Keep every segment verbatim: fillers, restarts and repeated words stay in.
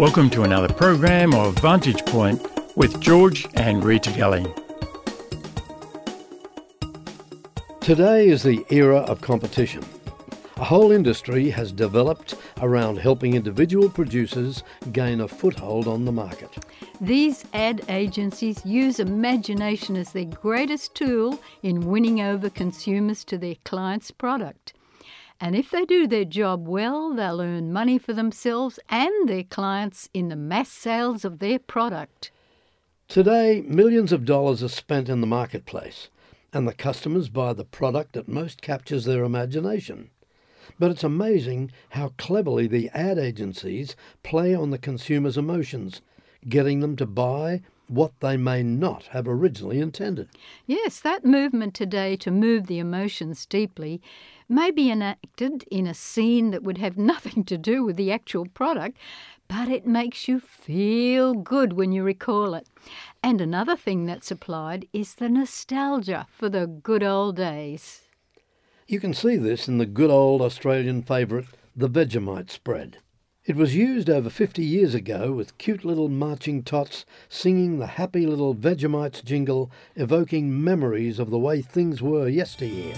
Welcome to another program of Vantage Point with George and Rita Kelly. Today is the era of competition. A whole industry has developed around helping individual producers gain a foothold on the market. These ad agencies use imagination as their greatest tool in winning over consumers to their client's product. And if they do their job well, they'll earn money for themselves and their clients in the mass sales of their product. Today, millions of dollars are spent in the marketplace, and the customers buy the product that most captures their imagination. But it's amazing how cleverly the ad agencies play on the consumer's emotions, getting them to buy what they may not have originally intended. Yes, that movement today to move the emotions deeply may be enacted in a scene that would have nothing to do with the actual product, but it makes you feel good when you recall it. And another thing that's applied is the nostalgia for the good old days. You can see this in the good old Australian favourite, the Vegemite spread. It was used over fifty years ago with cute little marching tots singing the happy little Vegemites jingle, evoking memories of the way things were yesteryear.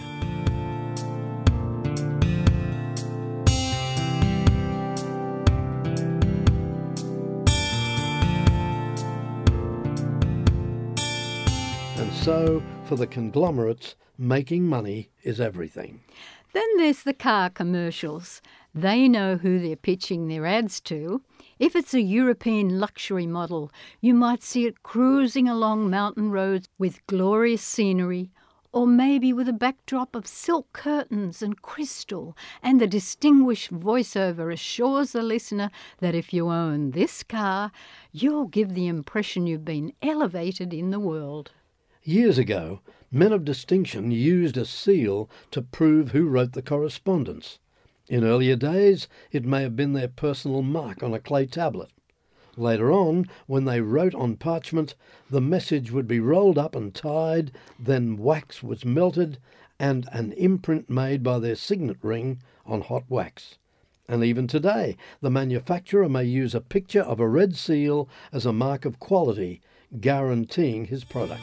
And so, for the conglomerates, making money is everything. Then there's the car commercials. They know who they're pitching their ads to. If it's a European luxury model, you might see it cruising along mountain roads with glorious scenery, or maybe with a backdrop of silk curtains and crystal, and the distinguished voiceover assures the listener that if you own this car, you'll give the impression you've been elevated in the world. Years ago, men of distinction used a seal to prove who wrote the correspondence. In earlier days, it may have been their personal mark on a clay tablet. Later on, when they wrote on parchment, the message would be rolled up and tied, then wax was melted, and an imprint made by their signet ring on hot wax. And even today, the manufacturer may use a picture of a red seal as a mark of quality, guaranteeing his product.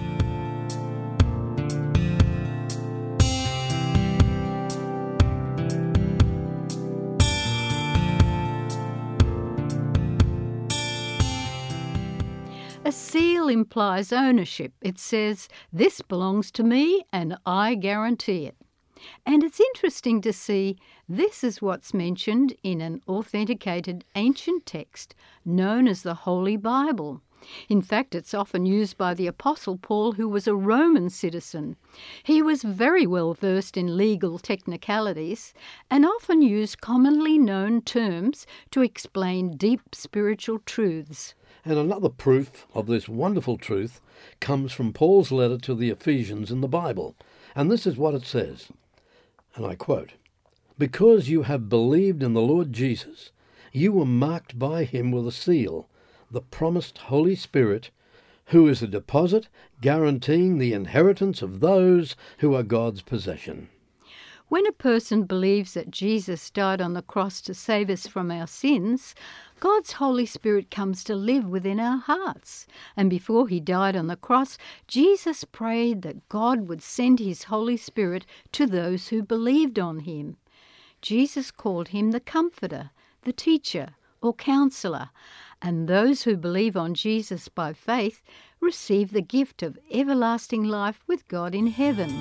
A seal implies ownership. It says, this belongs to me and I guarantee it. And it's interesting to see this is what's mentioned in an authenticated ancient text known as the Holy Bible. In fact, it's often used by the Apostle Paul, who was a Roman citizen. He was very well versed in legal technicalities and often used commonly known terms to explain deep spiritual truths. And another proof of this wonderful truth comes from Paul's letter to the Ephesians in the Bible. And this is what it says, and I quote, "Because you have believed in the Lord Jesus, you were marked by him with a seal, the promised Holy Spirit, who is a deposit guaranteeing the inheritance of those who are God's possession." When a person believes that Jesus died on the cross to save us from our sins, God's Holy Spirit comes to live within our hearts. And before he died on the cross, Jesus prayed that God would send his Holy Spirit to those who believed on him. Jesus called him the Comforter, the Teacher, or Counselor, and those who believe on Jesus by faith receive the gift of everlasting life with God in heaven.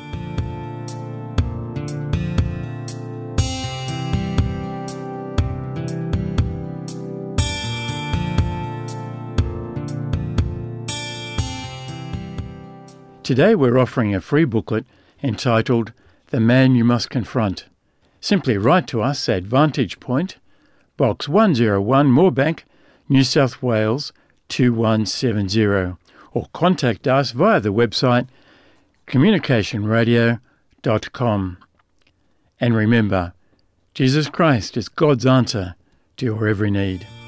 Today we're offering a free booklet entitled The Man You Must Confront. Simply write to us at Vantage Point, Box one oh one, Moorebank, New South Wales two one seven zero, or contact us via the website communication radio dot com. And remember, Jesus Christ is God's answer to your every need.